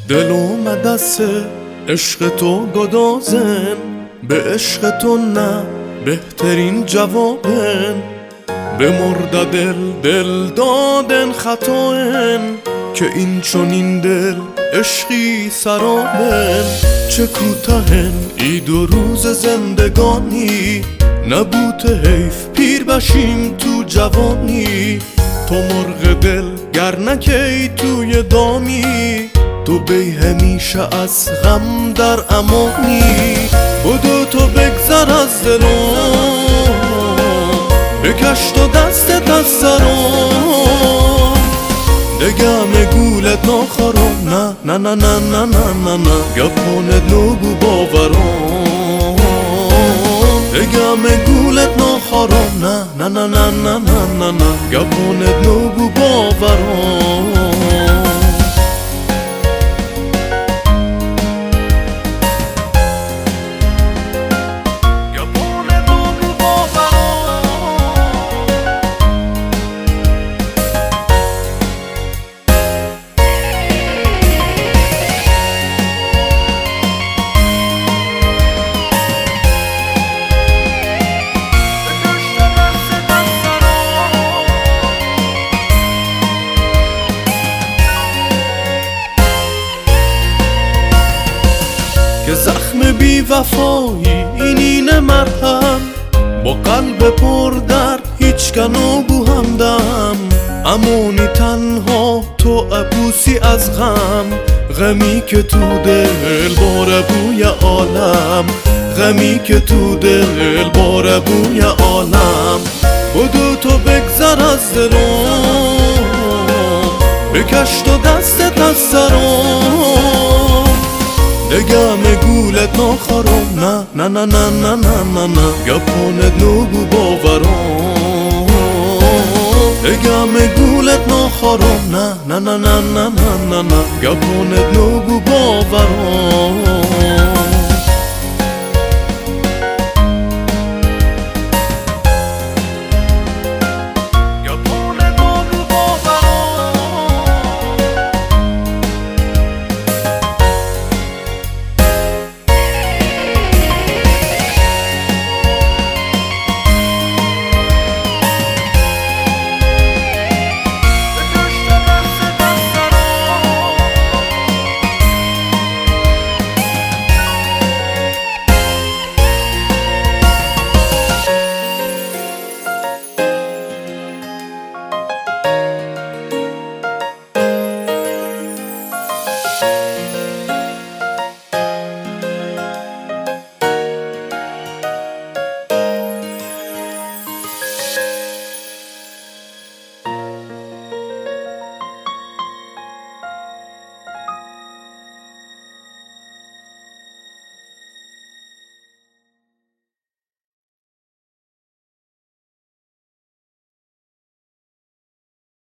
دلوم دست عشق تو گدازن، به عشق تو نه بهترین جوابن. به مرد دل دادن خطاین، که این چنین دل عشقی سرابن. چه کوتاهن ای 2 روز زندگانی، نبوده حیف پیر بشیم تو جوانی. تو مرغ دل گر نکی توی دامی، تو بی همیشه از غم در امانی. بدو تو بگذر از دلم، بکش تو دستت از سرم. دگم گولت نخورم، نه نه نه نه نه نه نه نه، گپونت نگو باورم. دگم گولت نخورم، نه نه نه نه نه نه نه نه، گپونت نگو باورم. که زخم بی وفایی اینین مرهم، با قلب پر درد هیچ کنو همدم. امونی تنها تو عبوسی از غم، غمی که تو دل بار بوی عالم. غمی که تو دل بار بوی عالم. بدو تو بگذر از دلم، بکش تو دستت از سرم. دگم گولت نخورم، نه نه نه نه نه نه نه نه، گپونت نگو باورم. دگم گولت نخورم، نه نه نه نه نه نه نه، گپونت نگو باورم.